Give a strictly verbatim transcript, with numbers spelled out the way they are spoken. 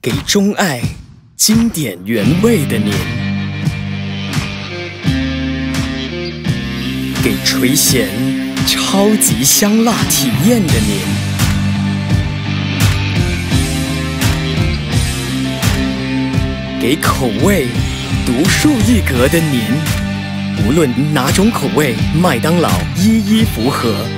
给钟爱经典原味的您，给垂涎超级香辣体验的您，给口味独树一格的您。无论哪种口味，麦当劳一一符合。